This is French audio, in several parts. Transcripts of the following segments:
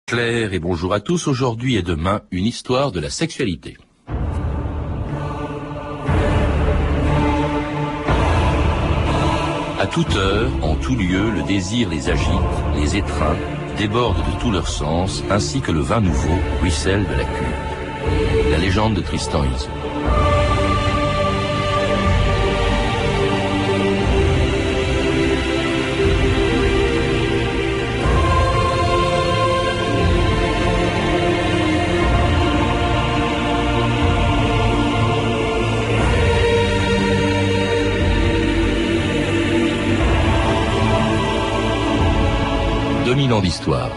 Claire et bonjour à tous. Aujourd'hui et demain, une histoire de la sexualité. À toute heure, en tout lieu, le désir les agite, les étreint, déborde de tout leur sens, ainsi que le vin nouveau ruisselle de la cuve. La légende de Tristan et Isolde. Ans d'histoire.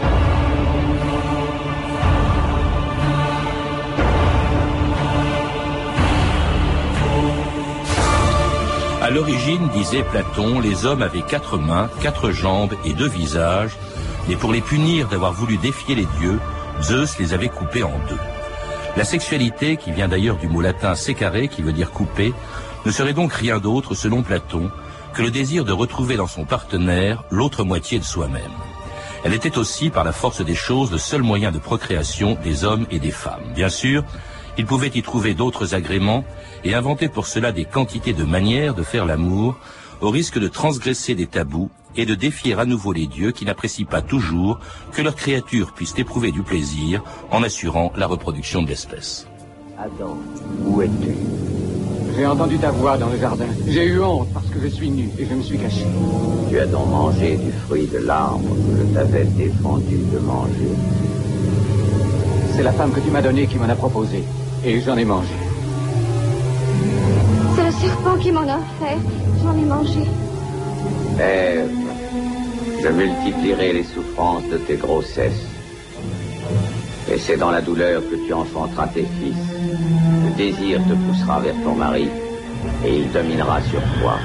À l'origine, disait Platon, les hommes avaient 4 mains, 4 jambes et 2 visages, mais pour les punir d'avoir voulu défier les dieux, Zeus les avait coupés en 2. La sexualité, qui vient d'ailleurs du mot latin secare, qui veut dire couper, ne serait donc rien d'autre, selon Platon, que le désir de retrouver dans son partenaire l'autre moitié de soi-même. Elle était aussi, par la force des choses, le seul moyen de procréation des hommes et des femmes. Bien sûr, il pouvait y trouver d'autres agréments et inventer pour cela des quantités de manières de faire l'amour, au risque de transgresser des tabous et de défier à nouveau les dieux qui n'apprécient pas toujours que leurs créatures puissent éprouver du plaisir en assurant la reproduction de l'espèce. Adam, où es-tu? J'ai entendu ta voix dans le jardin. J'ai eu honte parce que je suis nu et je me suis caché. Tu as donc mangé du fruit de l'arbre que je t'avais défendu de manger. C'est la femme que tu m'as donnée qui m'en a proposé. Et j'en ai mangé. C'est le serpent qui m'en a offert. J'en ai mangé. Ève, je multiplierai les souffrances de tes grossesses. Et c'est dans la douleur que tu enfanteras tes fils. Le désir te poussera vers ton mari et il dominera sur toi.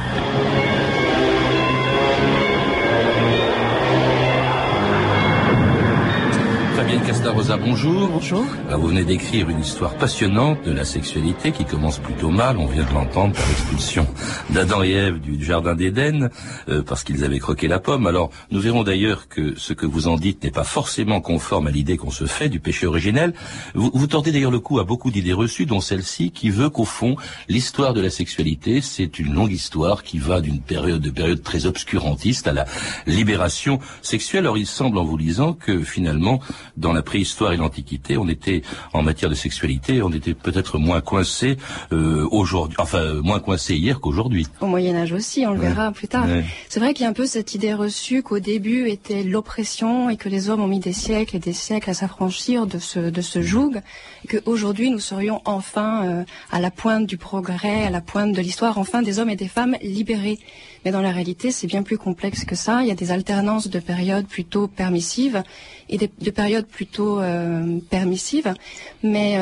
Fabienne Castarosa, bonjour. Bonjour. Vous venez d'écrire une histoire passionnante de la sexualité qui commence plutôt mal, on vient de l'entendre, par l'expulsion d'Adam et Ève du jardin d'Éden, parce qu'ils avaient croqué la pomme. Alors, nous verrons d'ailleurs que ce que vous en dites n'est pas forcément conforme à l'idée qu'on se fait du péché originel. Vous tordez d'ailleurs le cou à beaucoup d'idées reçues, dont celle-ci qui veut qu'au fond, l'histoire de la sexualité, c'est une longue histoire qui va d'une période très obscurantiste à la libération sexuelle. Alors, il semble en vous lisant que finalement, dans la préhistoire et l'Antiquité, on était, en matière de sexualité, on était peut-être moins coincé aujourd'hui, moins coincé hier qu'aujourd'hui. Au Moyen-Âge aussi, on le verra plus tard. Ouais. C'est vrai qu'il y a un peu cette idée reçue qu'au début était l'oppression et que les hommes ont mis des siècles et des siècles à s'affranchir de ce joug, et qu'aujourd'hui nous serions enfin à la pointe du progrès, à la pointe de l'histoire, enfin des hommes et des femmes libérés. Mais dans la réalité, c'est bien plus complexe que ça. Il y a des alternances de périodes plutôt permissives et de périodes plutôt permissives. Mais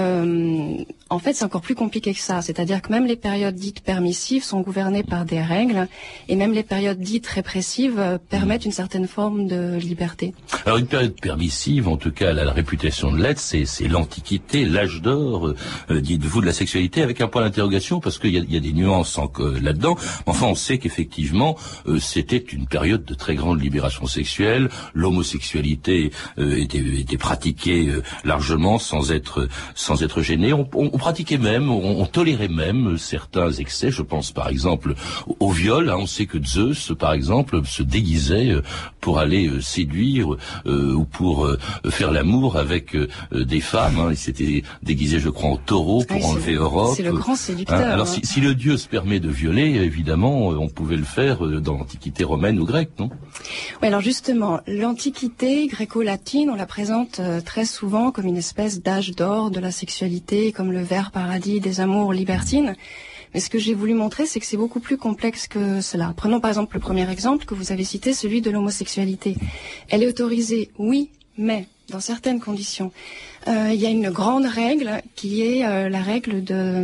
en fait, c'est encore plus compliqué que ça. C'est-à-dire que même les périodes dites permissives sont gouvernées par des règles et même les périodes dites répressives permettent une certaine forme de liberté. Alors une période permissive, en tout cas elle a la réputation de l'être, c'est l'Antiquité, l'âge d'or, dites-vous, de la sexualité, avec un point d'interrogation parce qu'il y a des nuances là-dedans. Enfin, on sait qu'effectivement, c'était une période de très grande libération sexuelle. L'homosexualité était pratiquée largement sans être gêné. On pratiquait même, on tolérait même certains excès. Je pense par exemple au viol. On sait que Zeus, par exemple, se déguisait pour aller séduire ou pour faire l'amour avec des femmes. Il s'était déguisé, je crois, en taureau pour enlever Europe. C'est le grand séducteur. Alors si le dieu se permet de violer, évidemment, on pouvait le faire dans l'Antiquité romaine ou grecque, non? Oui, alors justement, l'Antiquité gréco-latine, on la présente très souvent comme une espèce d'âge d'or de la sexualité, comme le vert paradis des amours libertines. Mais ce que j'ai voulu montrer, c'est que c'est beaucoup plus complexe que cela. Prenons par exemple le premier exemple que vous avez cité, celui de l'homosexualité. Elle est autorisée, oui, mais dans certaines conditions. Il y a une grande règle qui est la règle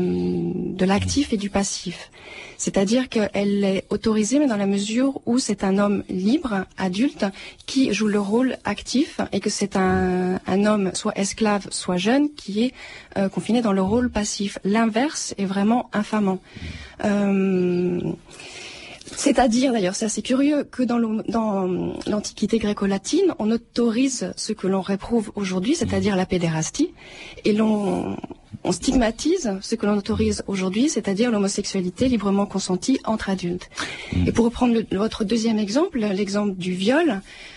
de l'actif et du passif. C'est-à-dire qu'elle est autorisée, mais dans la mesure où c'est un homme libre, adulte, qui joue le rôle actif, et que c'est un homme soit esclave, soit jeune, qui est confiné dans le rôle passif. L'inverse est vraiment infamant. C'est-à-dire, d'ailleurs, c'est assez curieux, que dans l'Antiquité gréco-latine, on autorise ce que l'on réprouve aujourd'hui, c'est-à-dire la pédérastie, et on stigmatise ce que l'on autorise aujourd'hui, c'est-à-dire l'homosexualité librement consentie entre adultes. Et pour reprendre votre deuxième exemple, l'exemple du viol,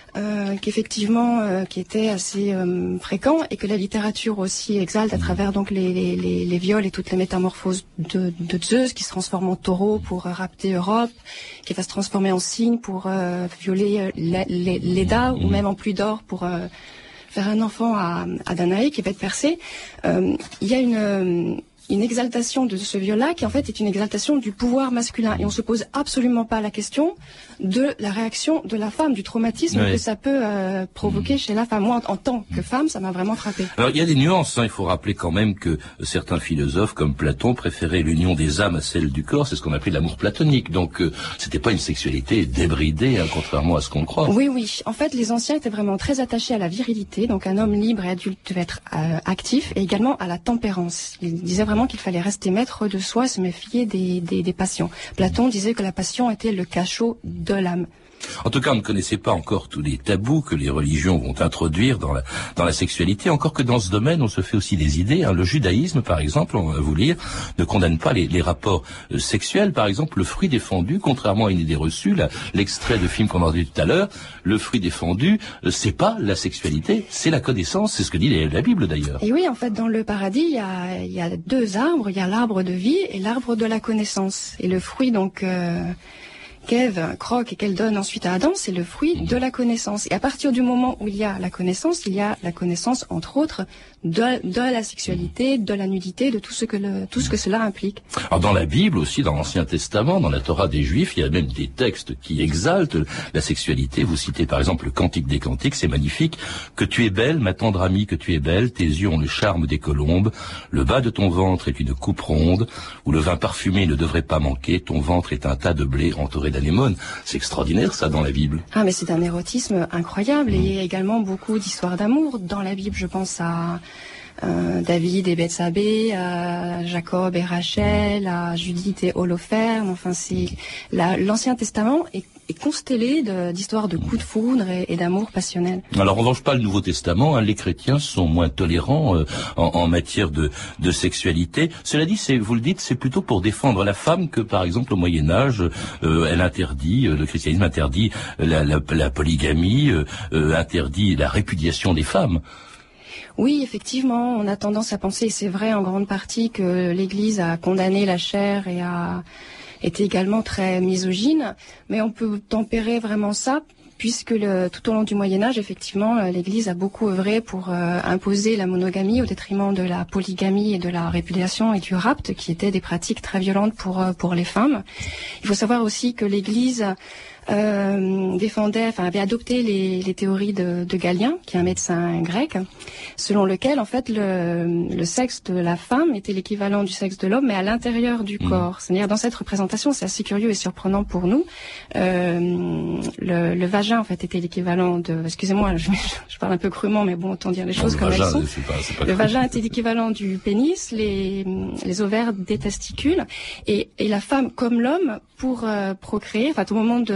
qui était assez fréquent et que la littérature aussi exalte à travers donc les viols et toutes les métamorphoses de Zeus qui se transforme en taureau pour rapter Europe, qui va se transformer en cygne pour violer Léda ou même en pluie d'or pour faire un enfant à Danaé qui va être percé. Il y a une exaltation de ce viol-là qui en fait est une exaltation du pouvoir masculin et on se pose absolument pas la question de la réaction de la femme, du traumatisme que ça peut provoquer chez la femme. Moi, en tant que femme, ça m'a vraiment frappé. Alors, il y a des nuances, il faut rappeler quand même que certains philosophes, comme Platon, préféraient l'union des âmes à celle du corps, c'est ce qu'on appelait l'amour platonique. Donc, c'était pas une sexualité débridée, contrairement à ce qu'on croit. Oui. En fait, les anciens étaient vraiment très attachés à la virilité, donc un homme libre et adulte devait être actif, et également à la tempérance. Ils disaient vraiment qu'il fallait rester maître de soi, se méfier des passions. Platon disait que la passion était le cachot de l'âme. En tout cas, on ne connaissait pas encore tous les tabous que les religions vont introduire dans la sexualité, encore que dans ce domaine, on se fait aussi des idées. Le judaïsme, par exemple, on va vous lire, ne condamne pas les rapports sexuels. Par exemple, le fruit défendu, contrairement à une idée reçue, l'extrait de film qu'on a entendu tout à l'heure, le fruit défendu, c'est pas la sexualité, c'est la connaissance, c'est ce que dit la Bible d'ailleurs. Et oui, en fait, dans le paradis, il y a deux arbres, il y a l'arbre de vie et l'arbre de la connaissance. Et le fruit, donc... qu'Ève croque et qu'elle donne ensuite à Adam, c'est le fruit de la connaissance. Et à partir du moment où il y a la connaissance, entre autres, de la sexualité, de la nudité, de tout ce que cela implique. Alors dans la Bible aussi, dans l'Ancien Testament, dans la Torah des Juifs, il y a même des textes qui exaltent la sexualité. Vous citez par exemple le Cantique des Cantiques, c'est magnifique. Que tu es belle, ma tendre amie, que tu es belle, tes yeux ont le charme des colombes, le bas de ton ventre est une coupe ronde, où le vin parfumé ne devrait pas manquer, ton ventre est un tas de blé entouré d'anémones. C'est extraordinaire ça dans la Bible. Ah mais c'est un érotisme incroyable et il y a également beaucoup d'histoires d'amour dans la Bible. Je pense à David et Bethsabée, à Jacob et Rachel, à Judith et Holoferne. Enfin, c'est l'Ancien Testament est constellé d'histoires de coups de foudre et d'amour passionnel. Alors, on ne venge pas le Nouveau Testament. Les chrétiens sont moins tolérants en matière de sexualité. Cela dit, vous le dites, c'est plutôt pour défendre la femme que, par exemple, au Moyen Âge, le christianisme interdit la polygamie, interdit la répudiation des femmes. Oui, effectivement, on a tendance à penser, et c'est vrai en grande partie, que l'Église a condamné la chair et a été également très misogyne, mais on peut tempérer vraiment ça, puisque tout au long du Moyen-Âge, effectivement, l'Église a beaucoup œuvré pour imposer la monogamie au détriment de la polygamie et de la répudiation et du rapt, qui étaient des pratiques très violentes pour les femmes. Il faut savoir aussi que l'Église avait adopté les théories de Galien, qui est un médecin grec, selon lequel en fait le sexe de la femme était l'équivalent du sexe de l'homme, mais à l'intérieur du corps. C'est-à-dire dans cette représentation, c'est assez curieux et surprenant pour nous. Le vagin en fait était l'équivalent de, excusez-moi, je parle un peu crûment, mais bon, autant dire les choses comme elles sont. Le vagin était l'équivalent du pénis, les ovaires des testicules, et la femme comme l'homme pour procréer, enfin au moment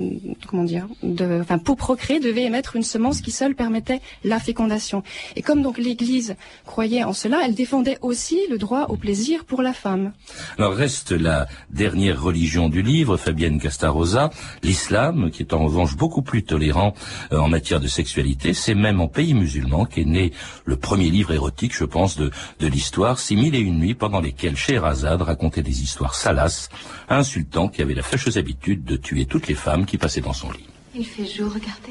pour procréer devait émettre une semence qui seule permettait la fécondation. Et comme donc l'Église croyait en cela, elle défendait aussi le droit au plaisir pour la femme. Alors reste la dernière religion du livre, Fabienne Castarosa, l'islam, qui est en revanche beaucoup plus tolérant en matière de sexualité. C'est même en pays musulman qu'est né le premier livre érotique, je pense, de l'histoire, 6001 nuits, pendant lesquelles Scheherazade racontait des histoires salaces à un sultan qui avait la fâcheuse habitude de tuer toutes les femmes qui passaient dans son lit. Il fait jour, regardez.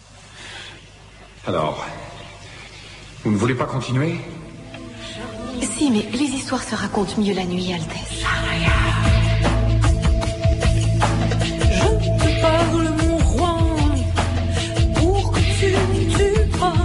Alors, vous ne voulez pas continuer? Si, mais les histoires se racontent mieux la nuit, Altesse. Je te parle, mon roi, pour que tu me tues pas.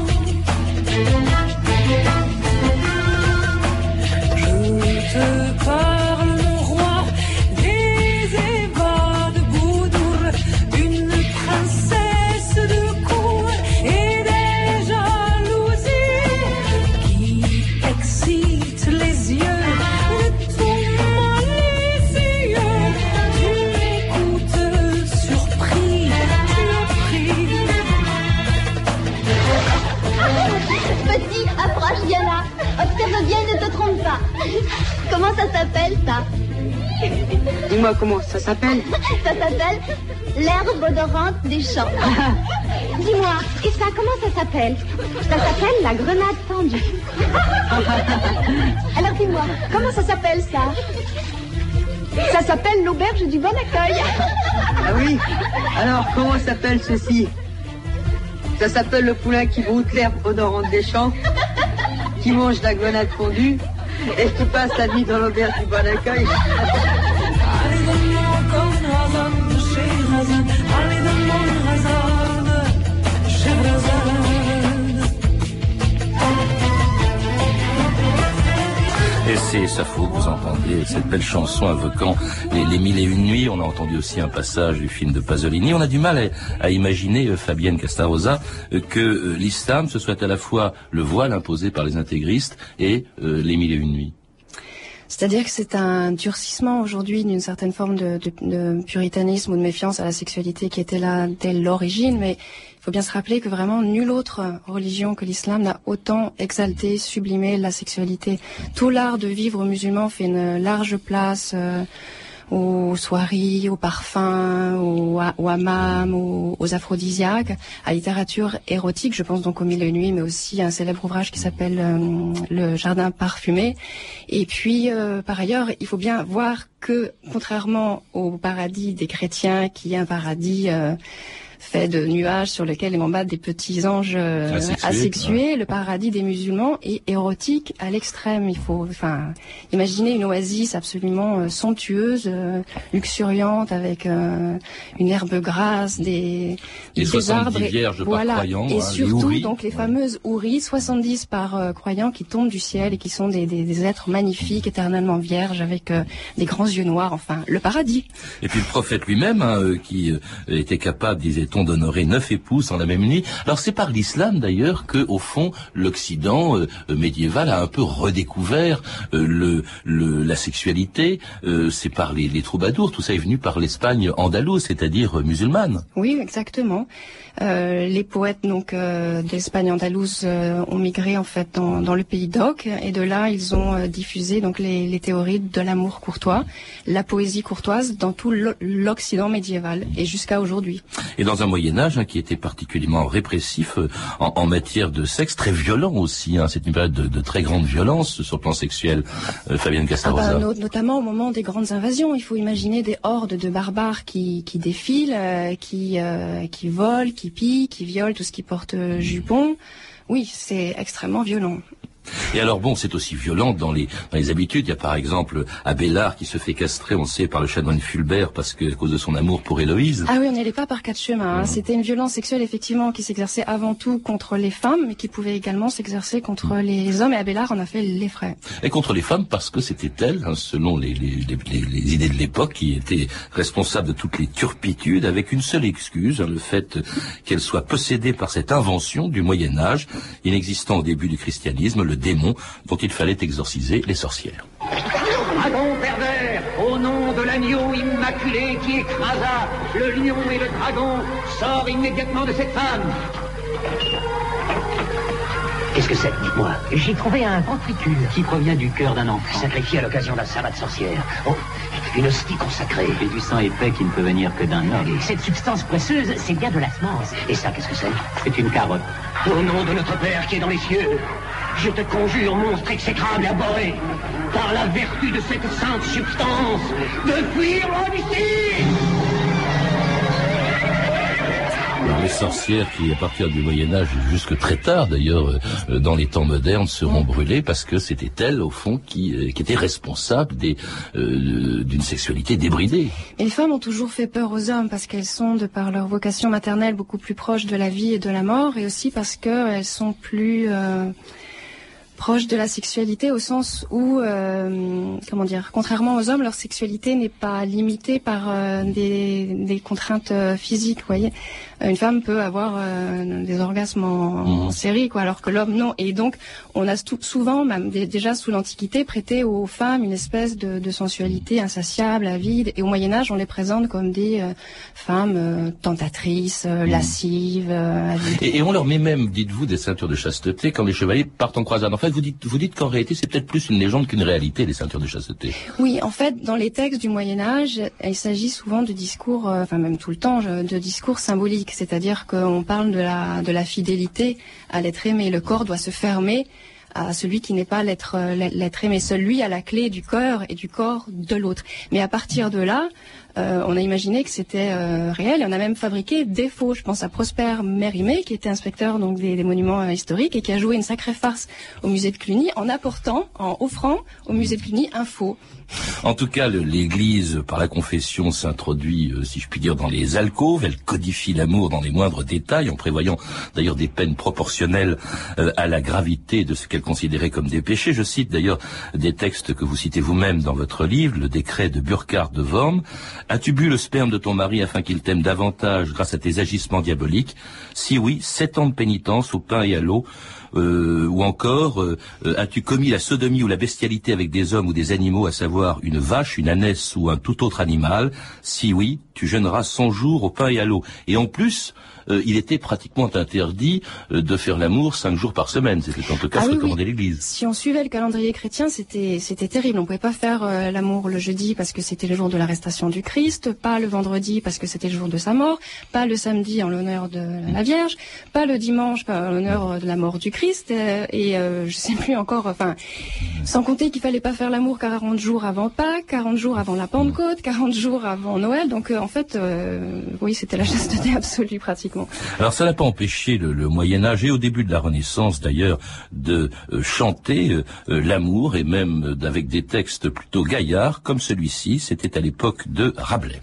Je te parle, mon roi, des Évas de Boudour, une princesse de cour et des jalousies qui excitent les yeux de tout Mali. ça. Comment ça s'appelle, ça? Dis-moi comment ça s'appelle. Ça s'appelle l'herbe odorante des champs. Dis-moi, et ça, comment ça s'appelle? Ça s'appelle la grenade tendue. Alors dis-moi, comment ça s'appelle, ça? Ça s'appelle l'auberge du bon accueil. Ah oui? Alors, comment s'appelle ceci? Ça s'appelle le poulain qui broute l'herbe odorante des champs, qui mange la grenade fondue et qui passe la nuit dans l'auberge du bon accueil. Et c'est Sappho que vous entendez, cette belle chanson invoquant les mille et une nuits. On a entendu aussi un passage du film de Pasolini. On a du mal à imaginer, Fabienne Castarosa, que l'islam, ce soit à la fois le voile imposé par les intégristes et les mille et une nuits. C'est-à-dire que c'est un durcissement aujourd'hui d'une certaine forme de puritanisme ou de méfiance à la sexualité qui était là dès l'origine, mais il faut bien se rappeler que vraiment nulle autre religion que l'islam n'a autant exalté, sublimé la sexualité. Tout l'art de vivre musulman fait une large place aux soieries, aux parfums, au hammam, aux aphrodisiaques, à la littérature érotique, je pense donc aux Mille et une nuits, mais aussi à un célèbre ouvrage qui s'appelle Le Jardin parfumé. Et puis, par ailleurs, il faut bien voir que, contrairement au paradis des chrétiens, qui est un paradis fait de nuages sur lesquels m'embattent des petits anges asexués. Le paradis des musulmans est érotique à l'extrême. Il faut, imaginer une oasis absolument somptueuse, luxuriante, avec une herbe grasse, des 70 vierges par croyant, et surtout les donc les fameuses houris, 70 par croyant qui tombent du ciel et qui sont des êtres magnifiques, éternellement vierges, avec des grands yeux noirs. Enfin, le paradis. Et puis le prophète lui-même, qui était capable, disait-on, d'honorer 9 épouses en la même nuit. Alors c'est par l'islam d'ailleurs que, au fond, l'Occident médiéval a un peu redécouvert la sexualité. C'est par les troubadours. Tout ça est venu par l'Espagne andalouse, c'est-à-dire musulmane. Oui, exactement. Les poètes donc d'Espagne andalouse ont migré en fait dans le pays d'Oc, et de là ils ont diffusé donc les théories de l'amour courtois, la poésie courtoise dans tout l'Occident médiéval et jusqu'à aujourd'hui. Et dans un Moyen-Âge qui était particulièrement répressif en matière de sexe, très violent aussi. C'est une période de très grande violence sur le plan sexuel. Fabienne Castarosa. Notamment au moment des grandes invasions, il faut imaginer des hordes de barbares qui défilent, qui volent, qui pillent, qui violent tout ce qui porte jupon. Oui, c'est extrêmement violent. Et alors bon, c'est aussi violent dans les habitudes. Il y a par exemple Abélard qui se fait castrer, on sait, par le chanoine Fulbert à cause de son amour pour Héloïse. Ah oui, on n'y allait pas par quatre chemins. C'était une violence sexuelle effectivement qui s'exerçait avant tout contre les femmes, mais qui pouvait également s'exercer contre les hommes. Et Abélard en a fait les frais. Et contre les femmes parce que c'était elle, selon les idées de l'époque, qui était responsable de toutes les turpitudes, avec une seule excuse, le fait qu'elle soit possédée par cette invention du Moyen Âge, inexistant au début du christianisme, le démon dont il fallait exorciser les sorcières. Dragon pervers, au nom de l'agneau immaculé qui écrasa le lion et le dragon, sors immédiatement de cette femme. Qu'est-ce que c'est, dites-moi? J'ai trouvé un ventricule qui provient du cœur d'un enfant, sacrifié à l'occasion d'un sabbat de sorcière. Oh, une hostie consacrée. Et du sang épais qui ne peut venir que d'un homme. Cette substance précieuse, c'est bien de la semence. Et ça, qu'est-ce que c'est? C'est une carotte. Au nom de notre Père qui est dans les cieux, je te conjure, monstre exécrable et abhorré, par la vertu de cette sainte substance, de fuir l'homme ici! Alors, les sorcières qui, à partir du Moyen-Âge jusque très tard d'ailleurs, dans les temps modernes, seront brûlées parce que c'était elles, au fond, qui étaient responsables d'une sexualité débridée. Et les femmes ont toujours fait peur aux hommes parce qu'elles sont, de par leur vocation maternelle, beaucoup plus proches de la vie et de la mort, et aussi parce qu'elles sont plus proches de la sexualité au sens où, contrairement aux hommes, leur sexualité n'est pas limitée par des contraintes physiques, vous voyez. Une femme peut avoir des orgasmes en série, alors que l'homme non. Et donc, on a souvent, même déjà sous l'Antiquité, prêté aux femmes une espèce de sensualité insatiable, avide. Et au Moyen-Âge, on les présente comme des femmes tentatrices, lascives, avides. Et on leur met même, dites-vous, des ceintures de chasteté quand les chevaliers partent en croisade. En fait, vous dites qu'en réalité, c'est peut-être plus une légende qu'une réalité, les ceintures de chasteté. Oui, en fait, dans les textes du Moyen-Âge, il s'agit souvent de discours, enfin même tout le temps, de discours symboliques. C'est-à-dire qu'on parle de la fidélité à l'être aimé. Le corps doit se fermer à celui qui n'est pas l'être aimé. Seul lui a la clé du cœur et du corps de l'autre. Mais à partir de là, on a imaginé que c'était réel et on a même fabriqué des faux. Je pense à Prosper Mérimée, qui était inspecteur donc des monuments historiques et qui a joué une sacrée farce au musée de Cluny en offrant au musée de Cluny un faux. En tout cas, l'Église, par la confession, s'introduit, si je puis dire, dans les alcôves. Elle codifie l'amour dans les moindres détails, en prévoyant d'ailleurs des peines proportionnelles à la gravité de ce qu'elle considérait comme des péchés. Je cite d'ailleurs des textes que vous citez vous-même dans votre livre, le décret de Burkhard de Worms. « As-tu bu le sperme de ton mari afin qu'il t'aime davantage grâce à tes agissements diaboliques? Si oui, 7 ans de pénitence au pain et à l'eau. » Ou encore, as-tu commis la sodomie ou la bestialité avec des hommes ou des animaux, à savoir une vache, une ânesse ou un tout autre animal? Si oui, tu jeûneras 100 jours au pain et à l'eau. Et en plus, il était pratiquement interdit de faire l'amour 5 jours par semaine. C'était en tout cas ce que recommandait l'Église. Si on suivait le calendrier chrétien, c'était terrible. On pouvait pas faire l'amour le jeudi parce que c'était le jour de l'arrestation du Christ, pas le vendredi parce que c'était le jour de sa mort, pas le samedi en l'honneur de la Vierge, pas le dimanche en l'honneur de la mort du Christ, je sais plus encore, enfin, sans compter qu'il fallait pas faire l'amour 40 jours avant Pâques, 40 jours avant la Pentecôte, 40 jours avant Noël. Donc en fait, oui, c'était la chasteté absolue pratiquement. Alors ça n'a pas empêché le Moyen-Âge et au début de la Renaissance d'ailleurs de chanter l'amour et même avec des textes plutôt gaillards comme celui-ci. C'était à l'époque de Rabelais.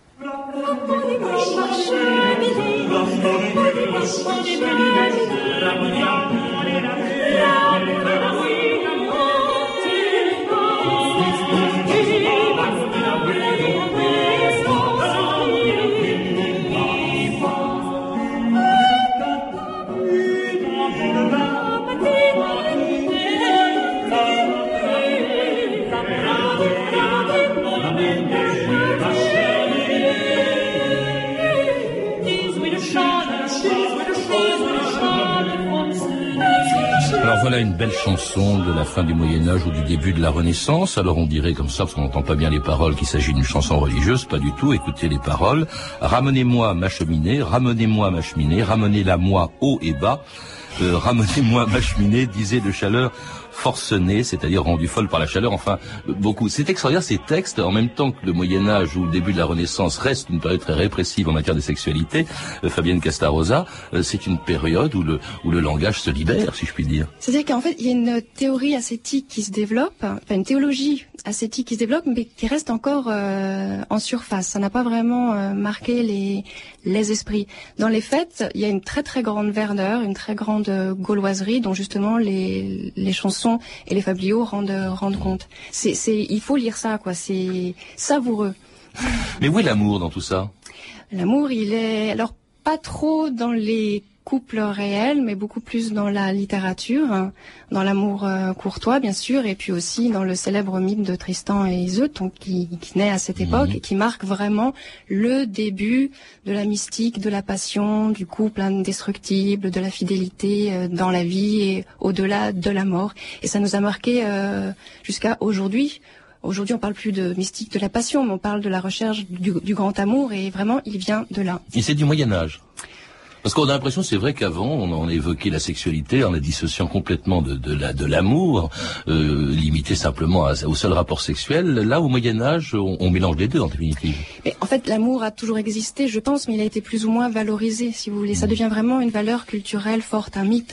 Alors voilà une belle chanson de la fin du Moyen-Âge ou du début de la Renaissance. Alors on dirait comme ça, parce qu'on n'entend pas bien les paroles, qu'il s'agit d'une chanson religieuse. Pas du tout, écoutez les paroles. Ramenez-moi ma cheminée, ramenez-moi ma cheminée, ramenez-la moi haut et bas. Ramenez-moi ma cheminée, disait de chaleur forcenée, c'est-à-dire rendue folle par la chaleur, enfin, beaucoup. C'est extraordinaire, ces textes, en même temps que le Moyen-Âge ou le début de la Renaissance reste une période très répressive en matière de sexualité, Fabienne Castarosa, c'est une période où le langage se libère, si je puis dire. C'est-à-dire qu'en fait, il y a une théorie ascétique qui se développe, enfin une théologie ascétique qui se développe, mais qui reste encore en surface. Ça n'a pas vraiment marqué les esprits. Dans les fêtes, il y a une très très grande verdeur, une très grande gauloiserie, dont justement les chansons et les fabliaux rendent compte. Il faut lire ça, quoi. C'est savoureux. Mais où est l'amour dans tout ça? L'amour, il est alors pas trop dans les couples réels, mais beaucoup plus dans la littérature, hein, dans l'amour courtois, bien sûr, et puis aussi dans le célèbre mythe de Tristan et Iseut, donc qui naît à cette époque et qui marque vraiment le début de la mystique, de la passion, du couple indestructible, de la fidélité dans la vie et au-delà de la mort. Et ça nous a marqué jusqu'à aujourd'hui. Aujourd'hui, on parle plus de mystique de la passion, mais on parle de la recherche du grand amour, et vraiment, il vient de là. Et c'est du Moyen-Âge. Parce qu'on a l'impression, c'est vrai qu'avant, on évoquait la sexualité en la dissociant complètement de l'amour, limité simplement au seul rapport sexuel. Là, au Moyen-Âge, on mélange les deux, en définitive. Mais en fait, l'amour a toujours existé, je pense, mais il a été plus ou moins valorisé, si vous voulez. Ça devient vraiment une valeur culturelle forte, un mythe.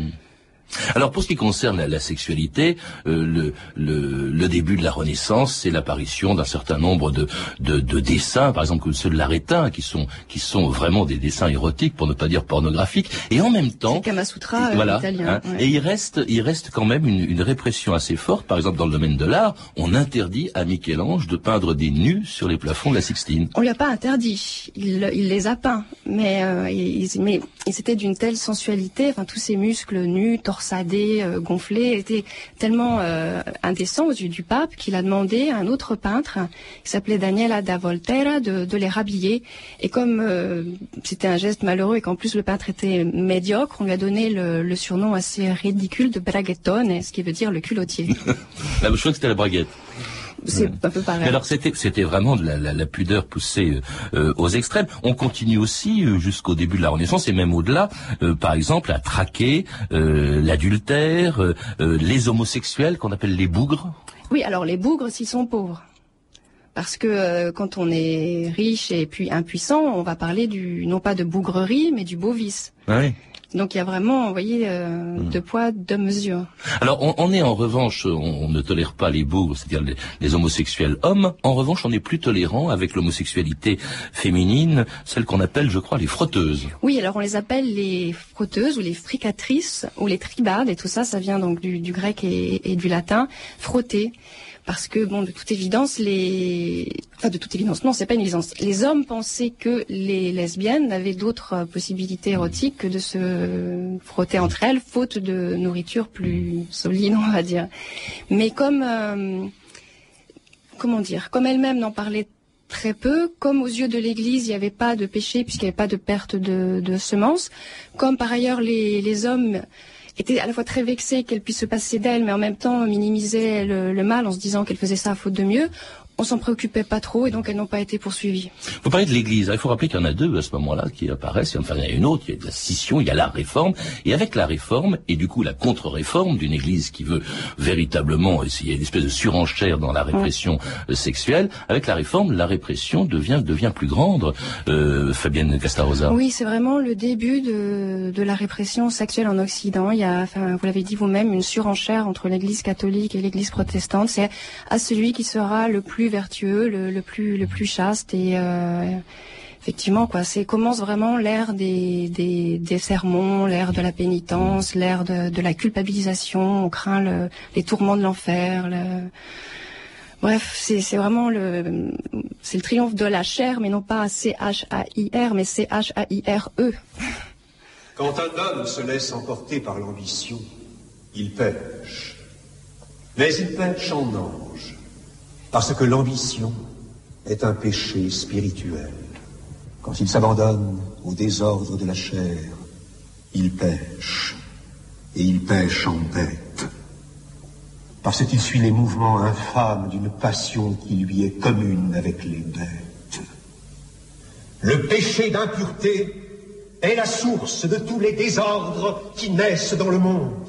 Alors pour ce qui concerne la sexualité, le début de la Renaissance, c'est l'apparition d'un certain nombre de dessins, par exemple comme ceux de l'Arétin, qui sont vraiment des dessins érotiques, pour ne pas dire pornographiques, et en même temps, c'est Kamasutra italien. Hein, ouais. Et il reste quand même une répression assez forte. Par exemple, dans le domaine de l'art, on interdit à Michel-Ange de peindre des nus sur les plafonds de la Sixtine. On lui a pas interdit, il les a peints, mais c'était d'une telle sensualité, enfin tous ces muscles nus, torse torsadé, gonflé, était tellement indécent aux yeux du pape qu'il a demandé à un autre peintre qui s'appelait Daniela da Volterra de les rhabiller. Et comme c'était un geste malheureux et qu'en plus le peintre était médiocre, on lui a donné le surnom assez ridicule de braguettone, ce qui veut dire le culottier. Je crois que c'était la braguette. C'est un peu pareil. Mais alors c'était vraiment de la pudeur poussée aux extrêmes. On continue aussi jusqu'au début de la Renaissance et même au-delà, par exemple à traquer l'adultère, les homosexuels qu'on appelle les bougres. Oui, alors les bougres s'ils sont pauvres. Parce que quand on est riche et puis impuissant, on va parler non pas de bougrerie, mais du beau vice. Ah oui. Donc il y a vraiment, vous voyez, deux poids, deux mesures. Alors on est en revanche, on ne tolère pas les bougres, c'est-à-dire les homosexuels hommes. En revanche, on est plus tolérant avec l'homosexualité féminine, celle qu'on appelle, je crois, les frotteuses. Oui, alors on les appelle les frotteuses ou les fricatrices ou les tribades, et tout ça, ça vient donc du grec et du latin, frotter. Parce que, bon, de toute évidence, non, c'est pas une évidence. Les hommes pensaient que les lesbiennes n'avaient d'autres possibilités érotiques que de se frotter entre elles, faute de nourriture plus solide, on va dire. Mais comme elles-mêmes n'en parlaient très peu, comme aux yeux de l'Église, il n'y avait pas de péché puisqu'il n'y avait pas de perte de semences, comme par ailleurs les hommes était à la fois très vexée qu'elle puisse se passer d'elle, mais en même temps minimisait le mal en se disant qu'elle faisait ça à faute de mieux. On s'en préoccupait pas trop et donc elles n'ont pas été poursuivies. Vous parlez de l'Église. Il faut rappeler qu'il y en a deux à ce moment-là qui apparaissent. Enfin, il y en a une autre, il y a de la scission, il y a la réforme. Et avec la réforme, et du coup la contre-réforme d'une Église qui veut véritablement essayer une espèce de surenchère dans la répression sexuelle, avec la réforme, la répression devient plus grande. Fabienne Castarosa. Oui, c'est vraiment le début de la répression sexuelle en Occident. Il y a, vous l'avez dit vous-même, une surenchère entre l'Église catholique et l'Église protestante. C'est à celui qui sera le plus vertueux, le plus chaste et effectivement commence vraiment l'ère des sermons, l'ère de la pénitence, l'ère de la culpabilisation. On craint les tourments de l'enfer. Bref, c'est vraiment c'est le triomphe de la chair, mais non pas C-H-A-I-R, mais C-H-A-I-R-E. Quand un homme se laisse emporter par l'ambition, il pêche. Mais il pêche en ange. Parce que l'ambition est un péché spirituel. Quand il s'abandonne au désordre de la chair, il pêche. Et il pêche en bête. Parce qu'il suit les mouvements infâmes d'une passion qui lui est commune avec les bêtes. Le péché d'impureté est la source de tous les désordres qui naissent dans le monde.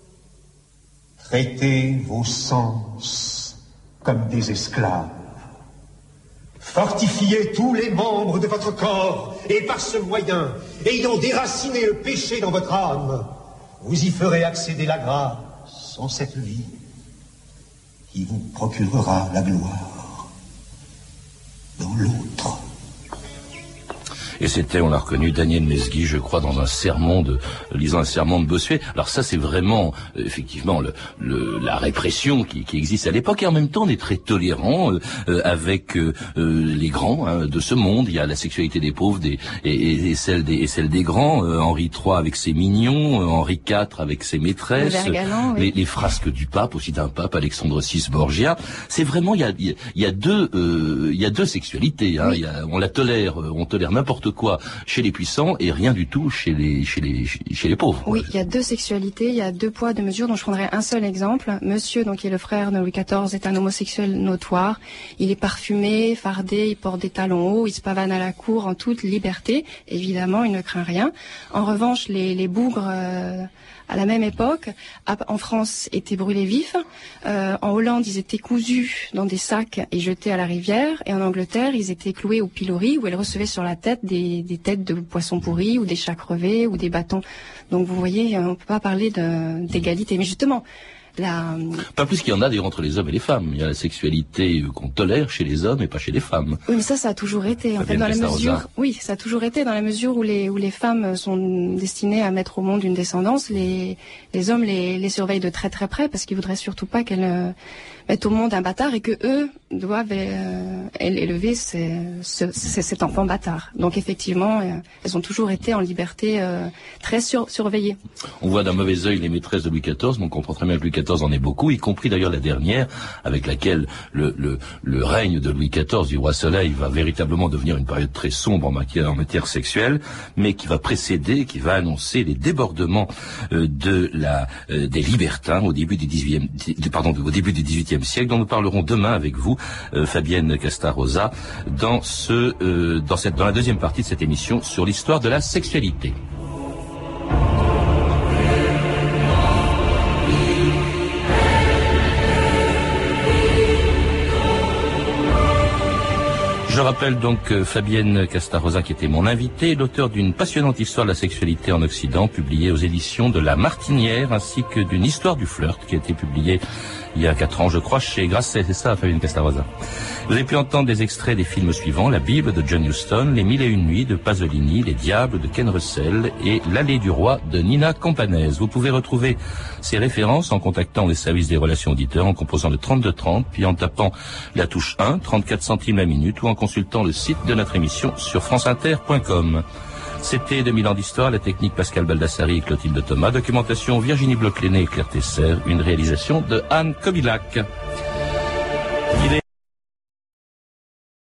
Traitez vos sens comme des esclaves. Fortifiez tous les membres de votre corps, et par ce moyen, ayant déraciné le péché dans votre âme, vous y ferez accéder la grâce en cette vie, qui vous procurera la gloire dans l'autre. Et c'était, on l'a reconnu, Daniel Mesguy, je crois, dans un sermon lisant un sermon de Bossuet. Alors ça, c'est vraiment, effectivement, la répression qui existe à l'époque. Et en même temps, on est très tolérant avec les grands de ce monde. Il y a la sexualité des pauvres et celle des grands. Henri III avec ses mignons, Henri IV avec ses maîtresses, les frasques du pape, aussi d'un pape, Alexandre VI Borgia. C'est vraiment, il y a deux sexualités. Hein. Oui. On tolère n'importe quoi chez les puissants et rien du tout chez les pauvres. Oui, il y a deux sexualités, il y a deux poids, deux mesures, dont je prendrai un seul exemple. Monsieur, donc, qui est le frère de Louis XIV, est un homosexuel notoire. Il est parfumé, fardé, il porte des talons hauts, il se pavane à la cour en toute liberté. Évidemment, il ne craint rien. En revanche, les bougres, à la même époque, en France, étaient brûlés vifs. En Hollande, ils étaient cousus dans des sacs et jetés à la rivière. Et en Angleterre, ils étaient cloués au pilori où elles recevaient sur la tête des têtes de poissons pourris ou des chats crevés ou des bâtons. Donc vous voyez, on ne peut pas parler d'égalité. Mais justement, pas plus qu'il y en a d'ailleurs entre les hommes et les femmes. Il y a la sexualité qu'on tolère chez les hommes et pas chez les femmes. Oui, mais ça a toujours été. En fait, dans la mesure, oui, ça a toujours été dans la mesure où les femmes sont destinées à mettre au monde une descendance. Les hommes les surveillent de très très près parce qu'ils voudraient surtout pas qu'elles mettent au monde un bâtard et que eux doivent élever cet enfant bâtard. Donc effectivement, elles ont toujours été en liberté très surveillées. On voit d'un mauvais œil les maîtresses de Louis XIV, on comprend très bien que Louis XIV en est beaucoup, y compris d'ailleurs la dernière, avec laquelle le règne de Louis XIV, du roi Soleil, va véritablement devenir une période très sombre en matière sexuelle, mais qui va précéder, qui va annoncer les débordements des libertins au début du XVIIIe siècle, dont nous parlerons demain avec vous, Fabienne Castarosa, dans la deuxième partie de cette émission sur l'histoire de la sexualité. Je rappelle donc Fabienne Castarosa, qui était mon invitée, l'auteur d'une passionnante histoire de la sexualité en Occident, publiée aux éditions de La Martinière, ainsi que d'une histoire du flirt, qui a été publiée il y a 4 ans, je crois, chez Grasset. C'est ça, Fabienne Castarosa. Vous avez pu entendre des extraits des films suivants: La Bible de John Huston, Les 1001 nuits de Pasolini, Les Diables de Ken Russell et L'Allée du Roi de Nina Campanese. Vous pouvez retrouver ces références en contactant les services des relations auditeurs, en composant le 3230, puis en tapant la touche 1, 34 centimes la minute, ou en consultant le site de notre émission sur franceinter.com. C'était 2000 ans d'histoire, la technique Pascal Baldassari et Clotilde Thomas, documentation Virginie Bloch-Léné et Claire Tesser, une réalisation de Anne Kobilac.